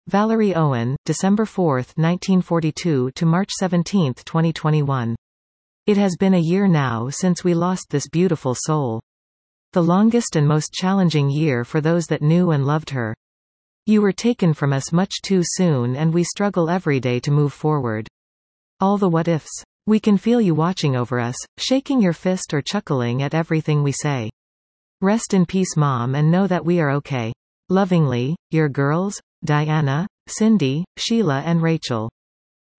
Valerie Owen, December 4, 1942 to March 17, 2021. It has been a year now since we lost this beautiful soul. The longest and most challenging year for those that knew and loved her. You were taken from us much too soon, and we struggle every day to move forward. All the what ifs. We can feel you watching over us, shaking your fist or chuckling at everything we say. Rest in peace, Mom, and know that we are okay. Lovingly, your girls, Diana, Cindy, Sheila and Rachel.